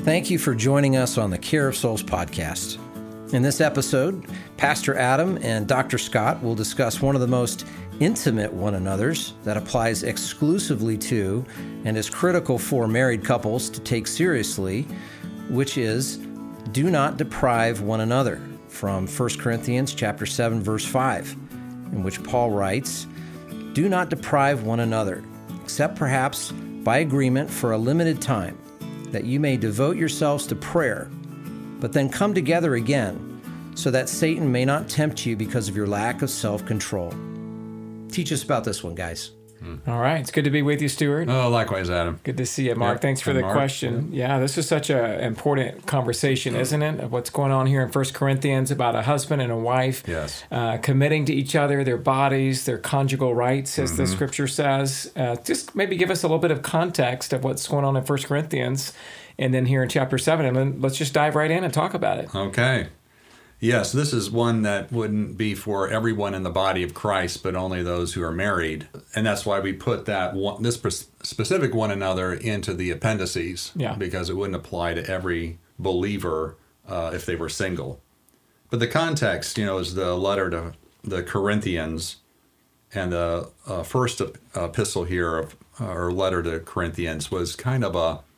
Thank you for joining us on the Care of Souls podcast. In this episode, Pastor Adam and Dr. Scott will discuss one of the most intimate one another's that applies exclusively to and is critical for married couples to take seriously, which is do not deprive one another, from 1 Corinthians chapter 7, verse 5, in which Paul writes, "Do not deprive one another, except perhaps by agreement for a limited time, that you may devote yourselves to prayer, but then come together again, so that Satan may not tempt you because of your lack of self-control." Teach us about this one, guys. All right. It's good to be with you, Stuart. Oh, likewise, Adam. Good to see you, Mark. Yep. Thanks for the Mark. question. Yeah, this is such an important conversation, isn't it, of what's going on here in 1 Corinthians about a husband and a wife Yes. committing to each other, their bodies, their conjugal rights, as the scripture says. Just maybe give us a little bit of context of what's going on in 1 Corinthians and then here in chapter 7. And then let's just dive right in and talk about it. Okay. Yes, this is one that wouldn't be for everyone in the body of Christ, but only those who are married. And that's why we put that one, this specific one another into the appendices, because it wouldn't apply to every believer if they were single. But the context, is the letter to the Corinthians, and the first epistle here, or letter to Corinthians, was kind of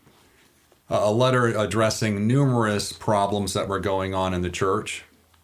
a letter addressing numerous problems that were going on in the church.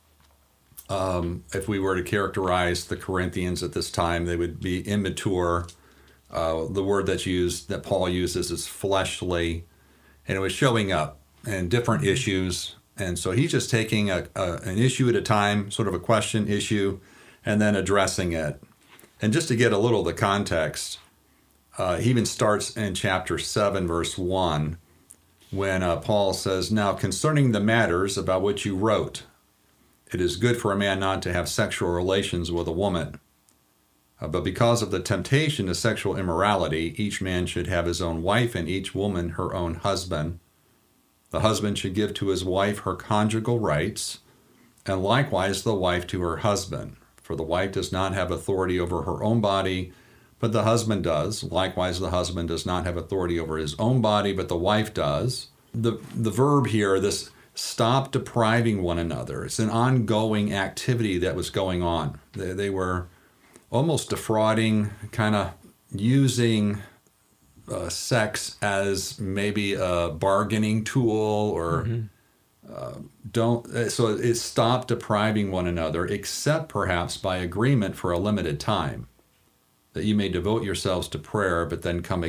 If we were to characterize the Corinthians at this time, they would be immature. The word that Paul uses is fleshly, and it was showing up in different issues. And so he's just taking an issue at a time, sort of a question issue, and then addressing it. And just to get a little of the context, he even starts in chapter 7, verse 1, when Paul says, "Now concerning the matters about which you wrote, it is good for a man not to have sexual relations with a woman. But because of the temptation to sexual immorality, each man should have his own wife and each woman her own husband. The husband should give to his wife her conjugal rights, and likewise the wife to her husband. For the wife does not have authority over her own body, but the husband does. Likewise, the husband does not have authority over his own body, but the wife does." The verb here, this stop depriving one another, it's an ongoing activity that was going on. They were almost defrauding, kind of using sex as maybe a bargaining tool, or so it stopped depriving one another, except perhaps by agreement for a limited time, that you may devote yourselves to prayer, but then come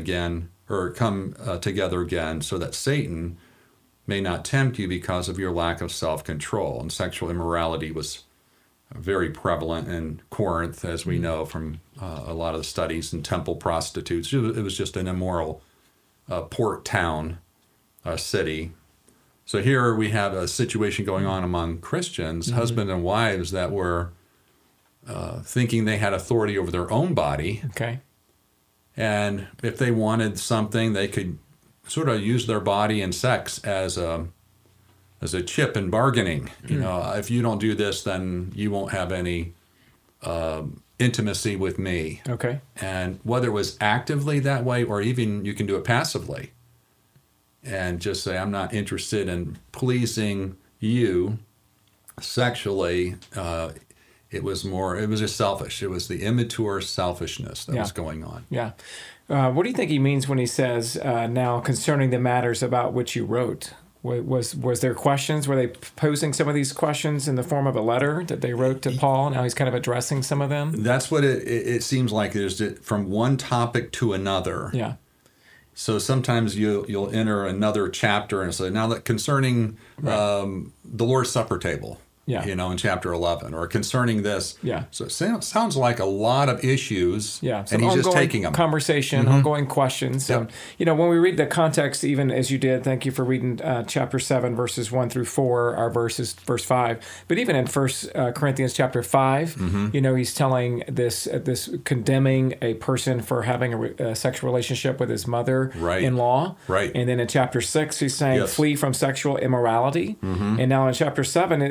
together again, so that Satan may not tempt you because of your lack of self-control. And sexual immorality was very prevalent in Corinth, as we know from a lot of the studies, and temple prostitutes. It was just an immoral port town city. So here we have a situation going on among Christians, husband and wives, that were thinking they had authority over their own body. Okay. And if they wanted something, they could sort of use their body and sex as a chip in bargaining. If you don't do this, then you won't have any intimacy with me. Okay. And whether it was actively that way, or even you can do it passively and just say, "I'm not interested in pleasing you sexually." It was just selfish. It was the immature selfishness that was going on. Yeah. What do you think he means when he says, "now concerning the matters about which you wrote"? Was there questions? Were they posing some of these questions in the form of a letter that they wrote to Paul? Now he's kind of addressing some of them? That's what it seems like. There's from one topic to another. Yeah. So sometimes you'll enter another chapter and say, "Now that concerning the Lord's Supper table." In chapter 11, or concerning this. Yeah. So it sounds like a lot of issues, so and he's just taking them. Conversation, ongoing questions. Yep. When we read the context, even as you did, thank you for reading chapter 7, verses 1 through 4, our verse 5. But even in 1 Corinthians chapter 5, he's telling this condemning a person for having a sexual relationship with his mother-in-law. Right. And then in chapter 6, he's saying, flee from sexual immorality. And now in chapter 7, do you feel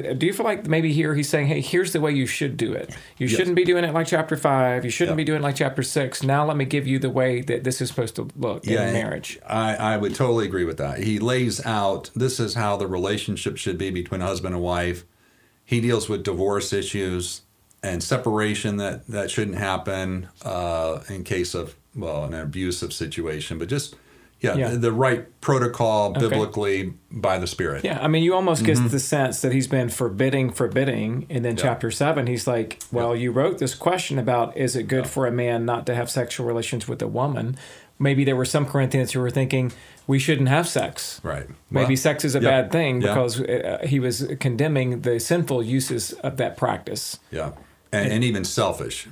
feel like maybe here he's saying, hey, here's the way you should do it. You shouldn't be doing it like chapter 5. You shouldn't be doing it like chapter 6. Now let me give you the way that this is supposed to look in marriage. I would totally agree with that. He lays out, this is how the relationship should be between husband and wife. He deals with divorce issues and separation that shouldn't happen in case of, an abusive situation. But just, the right protocol biblically by the Spirit. Yeah, I mean, you almost get the sense that he's been forbidding, and then chapter 7, he's like, well, you wrote this question about, is it good for a man not to have sexual relations with a woman? Maybe there were some Corinthians who were thinking, we shouldn't have sex. Right. Maybe sex is a bad thing because he was condemning the sinful uses of that practice. Yeah, and even selfish.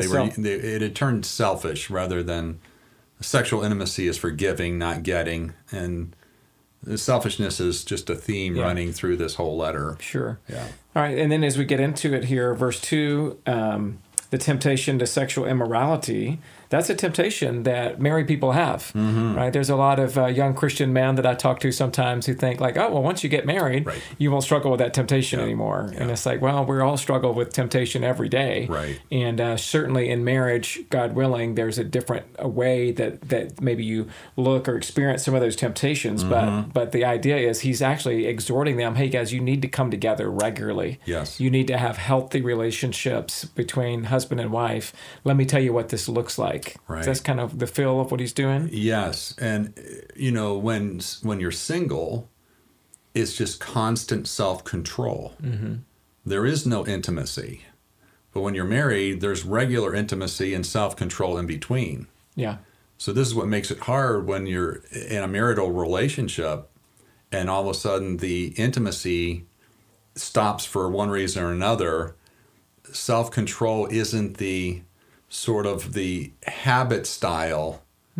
It had turned selfish rather than sexual intimacy is for giving, not getting, and the selfishness is just a theme running through this whole letter. Sure. Yeah. All right, and then as we get into it here, verse 2, the temptation to sexual immorality, that's a temptation that married people have, right? There's a lot of young Christian men that I talk to sometimes who think like, oh, well, once you get married, you won't struggle with that temptation anymore. And it's like, well, we all struggle with temptation every day. Right. And certainly in marriage, God willing, there's a different way that maybe you look or experience some of those temptations. But the idea is he's actually exhorting them, hey, guys, you need to come together regularly. Yes. You need to have healthy relationships between husband and wife. Let me tell you what this looks like. Right. That's kind of the feel of what he's doing. Yes, and when you're single, it's just constant self-control. There is no intimacy, but when you're married, there's regular intimacy and self-control in between. Yeah. So this is what makes it hard when you're in a marital relationship, and all of a sudden the intimacy stops for one reason or another. Self-control isn't the sort of the habit style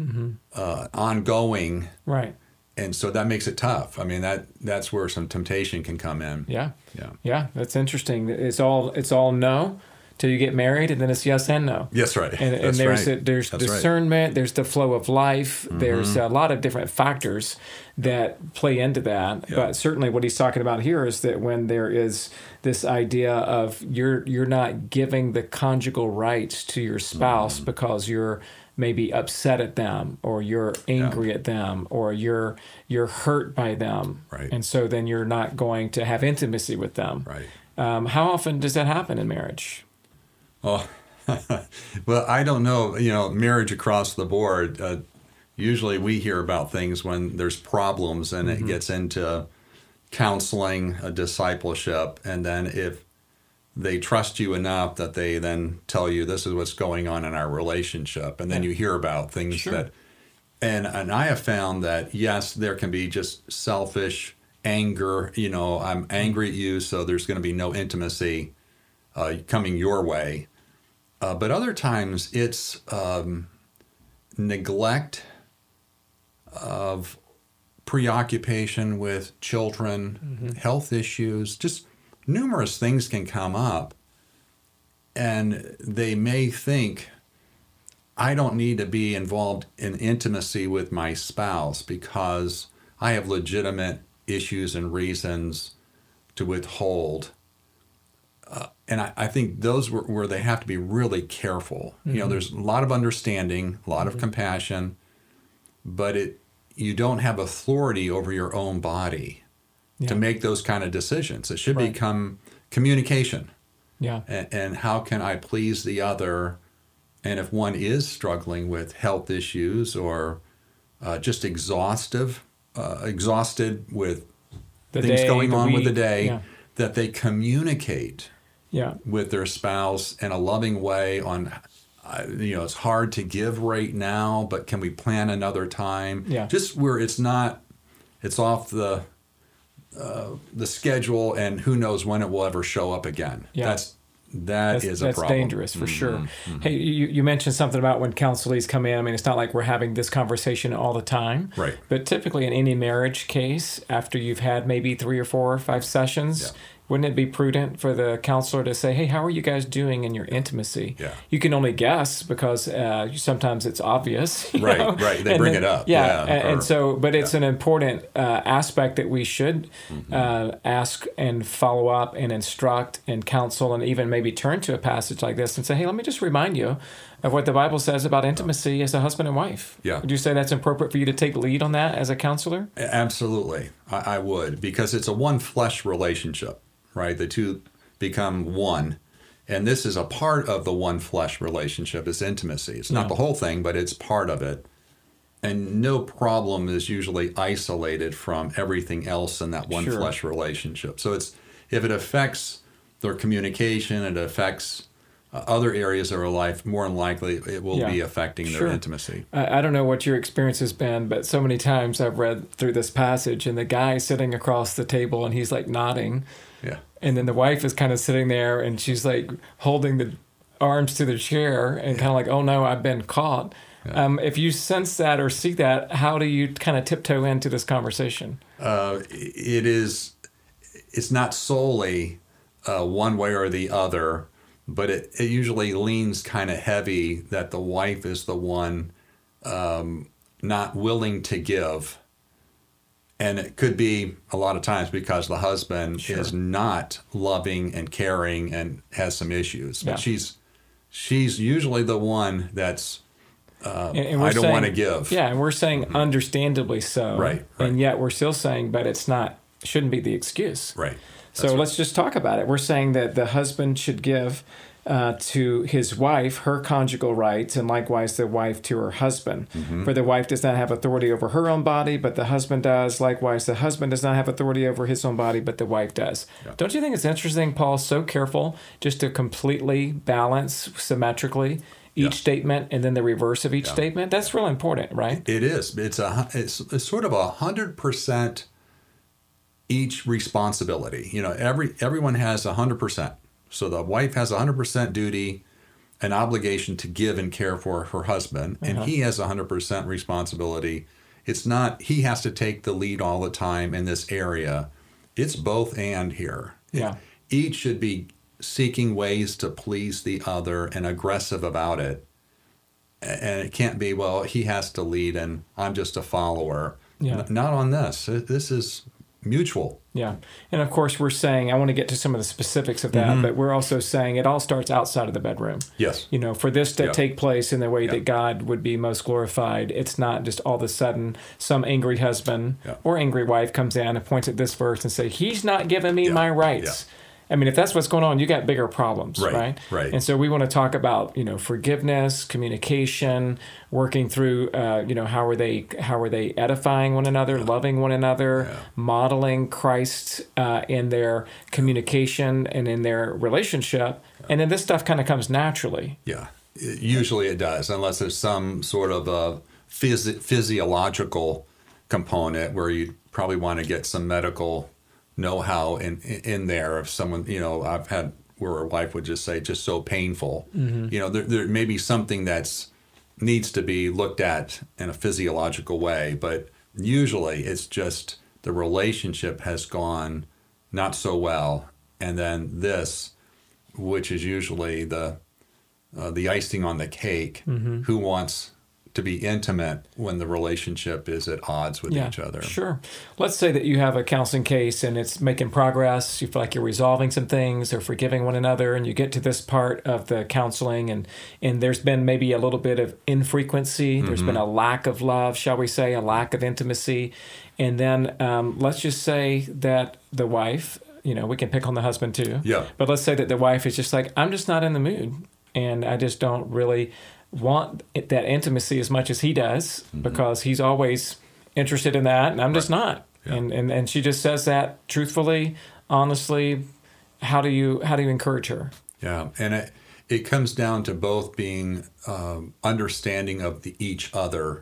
ongoing, right? And so that makes it tough. I mean, that's where some temptation can come in. Yeah. That's interesting. It's all no till you get married, and then it's yes and no. Yes, right. And there's discernment. Right. There's the flow of life. There's a lot of different factors that play into that. But certainly, what he's talking about here is that when there is this idea of you're not giving the conjugal rights to your spouse because you're maybe upset at them, or you're angry at them, or you're hurt by them, right? And so then you're not going to have intimacy with them, right? How often does that happen in marriage? Oh, well, I don't know. Marriage across the board. Usually, we hear about things when there's problems, and it gets into counseling, a discipleship, and then if they trust you enough that they then tell you this is what's going on in our relationship, and then you hear about things that, and I have found that yes, there can be just selfish anger. I'm angry at you, so there's going to be no intimacy coming your way. But other times it's neglect of preoccupation with children, health issues, just numerous things can come up. And they may think, I don't need to be involved in intimacy with my spouse because I have legitimate issues and reasons to withhold. And I think those where they have to be really careful. There's a lot of understanding, a lot of compassion, but you don't have authority over your own body to make those kind of decisions. It should become communication. Yeah. And how can I please the other? And if one is struggling with health issues or just exhausted with things going on with the day, that they communicate with their spouse in a loving way on, it's hard to give right now, but can we plan another time? Yeah. Just where it's off the schedule, and who knows when it will ever show up again. Yeah. That's a problem. That's dangerous for sure. Hey, you mentioned something about when counselees come in. I mean, it's not like we're having this conversation all the time. Right. But typically in any marriage case, after you've had maybe 3 or 4 or 5 sessions, wouldn't it be prudent for the counselor to say, hey, how are you guys doing in your intimacy? Yeah. You can only guess because sometimes it's obvious. Right, know? right. They bring it up. Yeah, Yeah, and so, but it's an important aspect that we should ask and follow up and instruct and counsel, and even maybe turn to a passage like this and say, hey, let me just remind you of what the Bible says about intimacy as a husband and wife. Yeah. Would you say that's appropriate for you to take lead on that as a counselor? Absolutely. I would, because it's a one flesh relationship, right? The two become one. And this is a part of the one flesh relationship, is intimacy. It's not the whole thing, but it's part of it. And no problem is usually isolated from everything else in that one flesh relationship. So if it affects their communication, it affects other areas of our life, more than likely it will be affecting their intimacy. I don't know what your experience has been, but so many times I've read through this passage and the guy's sitting across the table and he's like nodding. Yeah. And then the wife is kind of sitting there and she's like holding the arms to the chair and kind of like, oh no, I've been caught. Yeah. If you sense that or see that, how do you kind of tiptoe into this conversation? It's not solely one way or the other, but it usually leans kind of heavy that the wife is the one not willing to give. And it could be a lot of times because the husband is not loving and caring and has some issues. But she's usually the one that's, and I don't want to give. Yeah, and we're saying understandably so. Right. And yet we're still saying, but shouldn't be the excuse. Right. So let's just talk about it. We're saying that the husband should give to his wife her conjugal rights, and likewise the wife to her husband. Mm-hmm. For the wife does not have authority over her own body, but the husband does. Likewise, the husband does not have authority over his own body, but the wife does. Yeah. Don't you think it's interesting, Paul's so careful just to completely balance symmetrically each statement and then the reverse of each statement? That's real important, right? It is. It's sort of 100% each responsibility. You know, everyone has 100%. So the wife has 100% duty and obligation to give and care for her husband, and he has 100% responsibility. It's not he has to take the lead all the time in this area. It's both and here. Yeah. Each should be seeking ways to please the other and aggressive about it. And it can't be, well, he has to lead and I'm just a follower. Yeah. Not on this. This is mutual. Yeah. And of course, we're saying, I want to get to some of the specifics of that, but we're also saying it all starts outside of the bedroom. Yes. You know, for this to take place in the way that God would be most glorified, it's not just all of a sudden some angry husband or angry wife comes in and points at this verse and say, he's not giving me my rights. Yeah. I mean, if that's what's going on, you got bigger problems, right? Right. And so we want to talk about, forgiveness, communication, working through, how are they edifying one another, loving one another, modeling Christ in their communication and in their relationship, and then this stuff kind of comes naturally. Yeah, usually it does, unless there's some sort of a physiological component where you probably want to get some medical know-how in there. If someone, I've had where a wife would just say, just so painful. Mm-hmm. There may be something that's needs to be looked at in a physiological way, but usually it's just the relationship has gone not so well, and then this, which is usually the icing on the cake, who wants to be intimate when the relationship is at odds with each other. Sure. Let's say that you have a counseling case and it's making progress. You feel like you're resolving some things or forgiving one another, and you get to this part of the counseling and there's been maybe a little bit of infrequency. There's been a lack of love, shall we say, a lack of intimacy. And then let's just say that the wife, we can pick on the husband too. Yeah. But let's say that the wife is just like, I'm just not in the mood and I just don't really want that intimacy as much as he does because he's always interested in that and I'm just not. Yeah. And she just says that truthfully, honestly. How do you encourage her? Yeah, and it comes down to both being understanding of each other.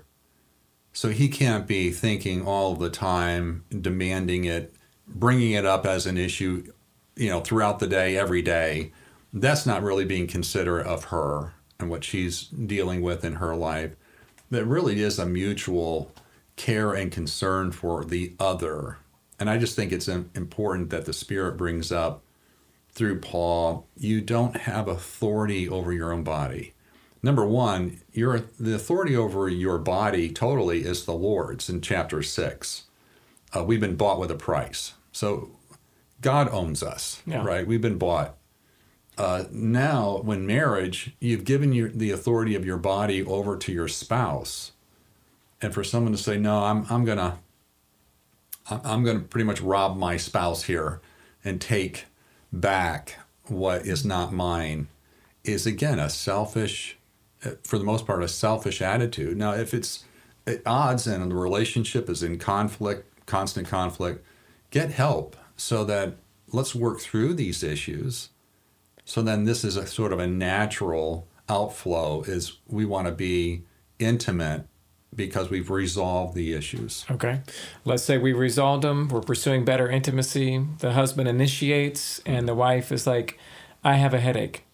So he can't be thinking all the time, demanding it, bringing it up as an issue, throughout the day, every day. That's not really being considerate of her and what she's dealing with in her life. That really is a mutual care and concern for the other. And I just think it's important that the Spirit brings up through Paul, you don't have authority over your own body. Number one, the authority over your body totally is the Lord's in chapter 6. We've been bought with a price. So God owns us, right? We've been bought. Now, when marriage, you've given the authority of your body over to your spouse. And for someone to say, no, I'm gonna pretty much rob my spouse here and take back what is not mine, is again a selfish, for the most part, a selfish attitude. Now, if it's at odds and the relationship is in conflict, constant conflict, get help so that let's work through these issues. So then this is a sort of a natural outflow, is we want to be intimate because we've resolved the issues. Okay. Let's say we resolved them. We're pursuing better intimacy. The husband initiates and the wife is like, I have a headache.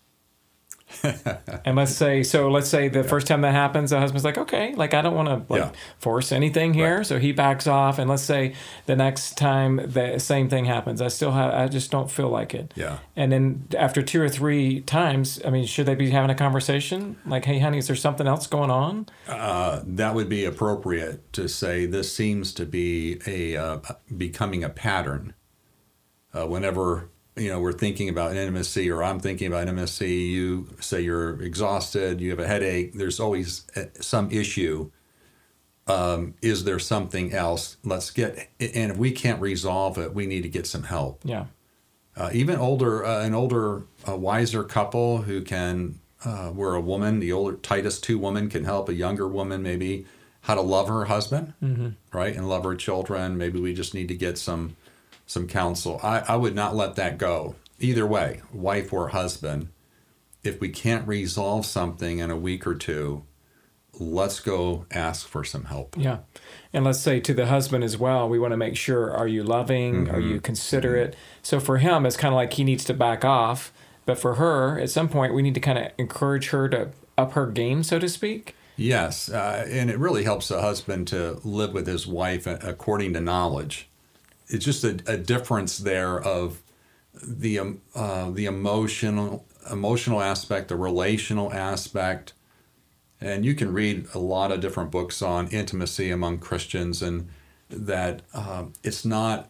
And let's say the first time that happens, the husband's like, okay, like I don't want to force anything here. Right. So he backs off. And let's say the next time the same thing happens, I just don't feel like it. Yeah. And then after 2 or 3 times, I mean, should they be having a conversation? Like, hey, honey, is there something else going on? That would be appropriate to say this seems to be becoming a pattern. Whenever we're thinking about intimacy, or I'm thinking about intimacy, you say you're exhausted, you have a headache, there's always some issue. Is there something else? And if we can't resolve it, we need to get some help. Yeah. Even an older, wiser couple who can, where a woman, the older Titus 2 woman can help a younger woman maybe how to love her husband, right? And love her children. Maybe we just need to get some counsel. I would not let that go. Either way, wife or husband, if we can't resolve something in a week or two, let's go ask for some help. Yeah. And let's say to the husband as well, we want to make sure, are you loving? Are you considerate? So for him, it's kind of like he needs to back off. But for her, at some point, we need to kind of encourage her to up her game, so to speak. Yes. And it really helps a husband to live with his wife according to knowledge. It's just a difference there of the emotional aspect, the relational aspect. And you can read a lot of different books on intimacy among Christians, and that it's not,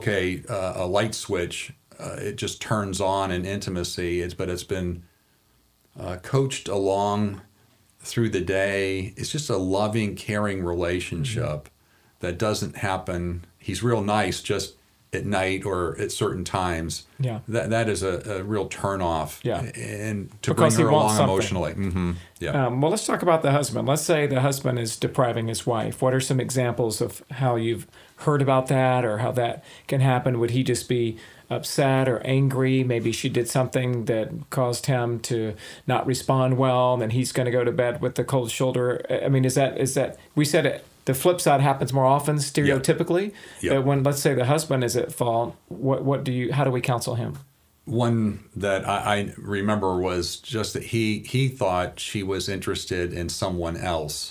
a light switch, it just turns on in intimacy, but it's been coached along through the day. It's just a loving, caring relationship that doesn't happen. He's real nice just at night or at certain times. Yeah. That is a real turnoff. Yeah. And to because bring her along something. emotionally. Yeah. Well, let's talk about the husband. Let's say the husband is depriving his wife. What are some examples of how you've heard about that, or how that can happen? Would he just be upset or angry? Maybe she did something that caused him to not respond well, and then he's going to go to bed with the cold shoulder. I mean, is that we said it. The flip side happens more often stereotypically. Yep. But when, let's say, the husband is at fault, how do we counsel him? One that I remember was just that he thought she was interested in someone else.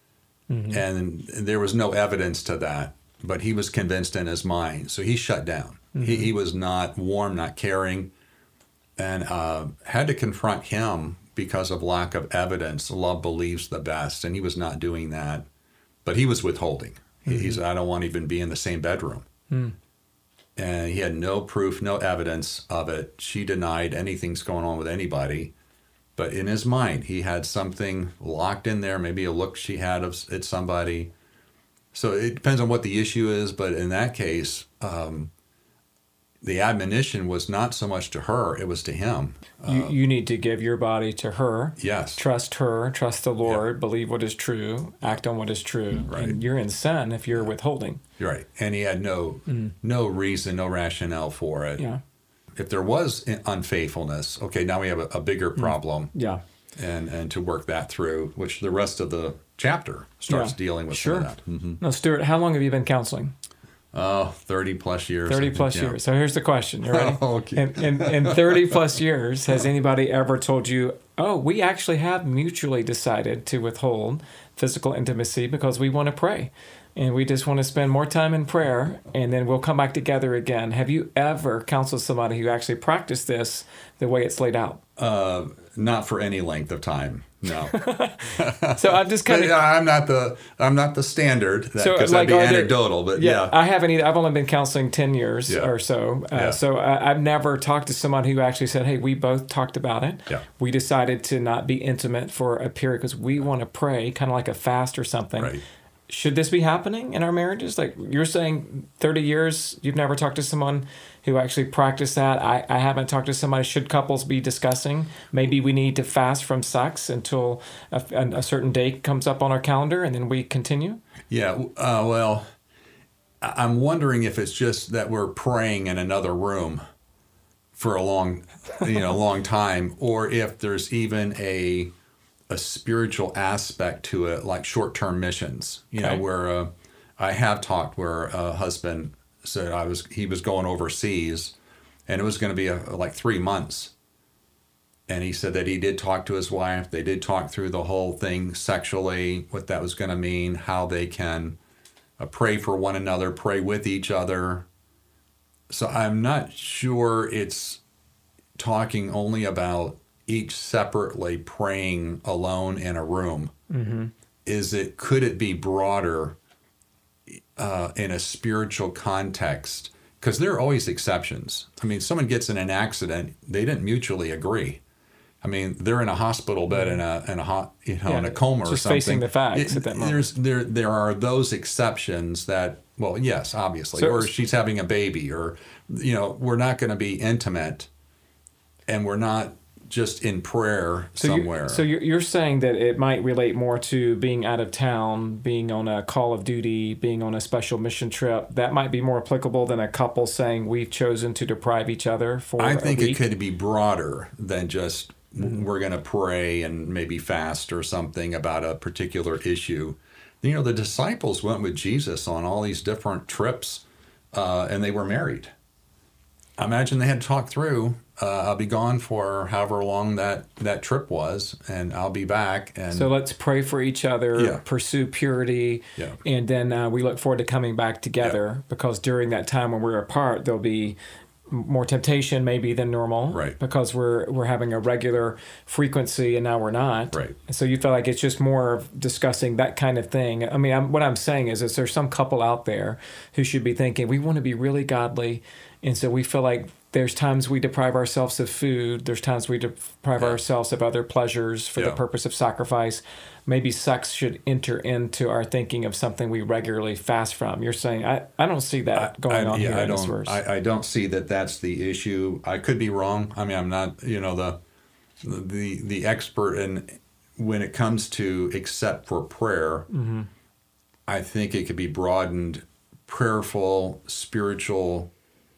And there was no evidence to that, but he was convinced in his mind. So he shut down. He was not warm, not caring, and had to confront him because of lack of evidence. Love believes the best, and he was not doing that. But he was withholding. He said, I don't want to even be in the same bedroom. And he had no proof, no evidence of it. She denied anything's going on with anybody. But in his mind, he had something locked in there, maybe a look she had at somebody. So it depends on what the issue is. But in that case, the admonition was not so much to her, it was to him. You need to give your body to her. Yes. Trust her, trust the Lord, believe what is true, act on what is true. Right. And you're in sin if you're withholding. You're right. And he had no reason, no rationale for it. Yeah. If there was unfaithfulness, okay, now we have a bigger problem. Yeah. And to work that through, which the rest of the chapter starts dealing with some of that. Now, Stuart, how long have you been counseling? 30 plus years. 30 plus years. So here's the question. You ready? Okay. In 30 plus years, has anybody ever told you, oh, we actually have mutually decided to withhold physical intimacy because we want to pray? and we just want to spend more time in prayer, and then we'll come back together again. Have you ever counseled somebody who actually practiced this the way it's laid out? Not for any length of time. No. So I'm just kind of. I'm not the standard because that'd be anecdotal. But yeah, I haven't either. I've only been counseling 10 years Yeah. or so. Yeah. So I've never talked to someone who actually said, "Hey, we both talked about it. Yeah. We decided to not be intimate for a period because we want to pray, kind of like a fast or something." Right. Should this be happening in our marriages? Like you're saying, 30 years, you've never talked to someone who actually practiced that. I haven't talked to somebody. Should couples be discussing, maybe we need to fast from sex until a certain date comes up on our calendar and then we continue? Yeah. Well, I'm wondering if it's just that we're praying in another room for a long time, or if there's even a spiritual aspect to it, like short-term missions, Okay. where I have talked where a husband said he was going overseas and it was going to be like 3 months. And he said that he did talk to his wife. They did talk through the whole thing sexually, what that was going to mean, how they can pray for one another, pray with each other. So I'm not sure it's talking only about each separately praying alone in a room. Mm-hmm. Could it be broader in a spiritual context? Because there are always exceptions. I mean, someone gets in an accident, they didn't mutually agree. I mean, they're in a hospital bed in a coma or just something. Facing the facts at that moment. There are those exceptions that, well, yes, obviously, or she's having a baby, or we're not going to be intimate, and we're not just in prayer somewhere. So you're saying that it might relate more to being out of town, being on a call of duty, being on a special mission trip. That might be more applicable than a couple saying we've chosen to deprive each other for I think a week. it could be broader than just we're going to pray and maybe fast or something about a particular issue. The disciples went with Jesus on all these different trips, and they were married. I imagine they had to talk through, I'll be gone for however long that trip was, and I'll be back. And so let's pray for each other, pursue purity, and then we look forward to coming back together, because during that time when we're apart, there'll be more temptation maybe than normal, right? Because we're having a regular frequency and now we're not, right? So you feel like it's just more of discussing that kind of thing. I mean, what I'm saying is there's some couple out there who should be thinking we want to be really godly, and so we feel like there's times we deprive ourselves of food. There's times we deprive ourselves of other pleasures for the purpose of sacrifice. Maybe sex should enter into our thinking of something we regularly fast from. You're saying, I don't see that going on here in this verse. I don't see that that's the issue. I could be wrong. I mean, I'm not, the expert in when it comes to except for prayer. Mm-hmm. I think it could be broadened, prayerful, spiritual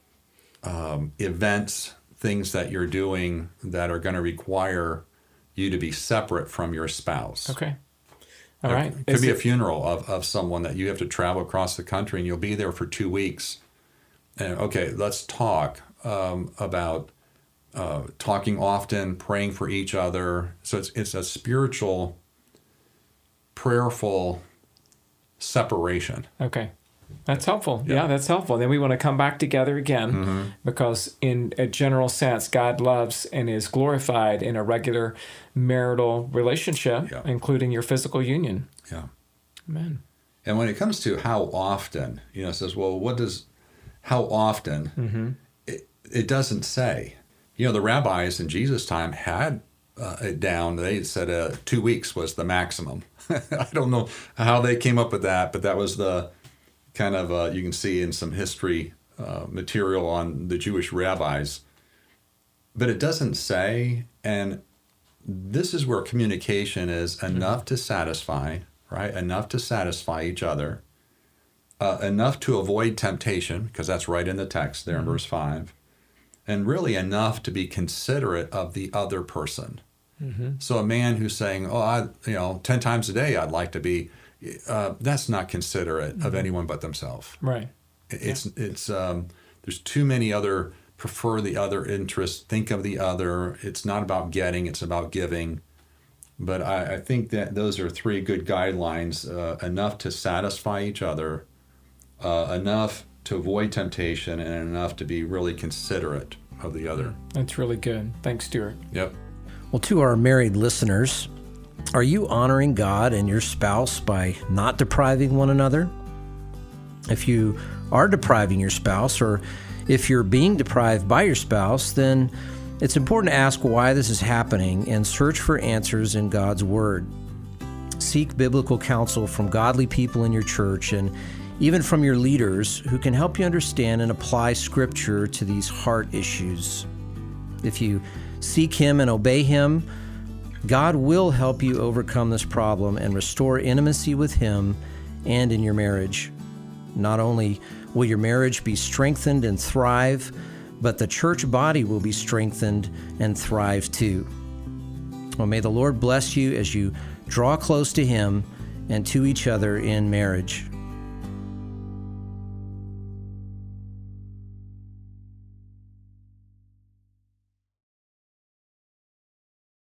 events, things that you're doing that are going to require you to be separate from your spouse. Okay. All right. It could be a funeral of someone that you have to travel across the country and you'll be there for 2 weeks. And okay, let's talk about talking often, praying for each other. So it's a spiritual, prayerful separation. Okay. That's helpful. Yeah, that's helpful. Then we want to come back together again, because in a general sense, God loves and is glorified in a regular marital relationship, including your physical union. Yeah. Amen. And when it comes to how often, it says, well, how often? Mm-hmm. It doesn't say. The rabbis in Jesus' time had it down. They said 2 weeks was the maximum. I don't know how they came up with that, but that was the kind of, you can see in some history material on the Jewish rabbis. But it doesn't say, and this is where communication is enough to satisfy, right? Enough to satisfy each other, enough to avoid temptation, because that's right in the text there in verse 5, and really enough to be considerate of the other person. Mm-hmm. So a man who's saying, 10 times a day I'd like to be, that's not considerate of anyone but themselves. Right. It's there's too many other, prefer the other interest, think of the other. It's not about getting, it's about giving. But I think that those are three good guidelines, enough to satisfy each other, enough to avoid temptation, and enough to be really considerate of the other. That's really good. Thanks, Stuart. Yep. Well, to our married listeners, are you honoring God and your spouse by not depriving one another? If you are depriving your spouse, or if you're being deprived by your spouse, then it's important to ask why this is happening and search for answers in God's Word. Seek biblical counsel from godly people in your church and even from your leaders who can help you understand and apply Scripture to these heart issues. If you seek Him and obey Him, God will help you overcome this problem and restore intimacy with Him and in your marriage. Not only will your marriage be strengthened and thrive, but the church body will be strengthened and thrive too. Well, may the Lord bless you as you draw close to Him and to each other in marriage.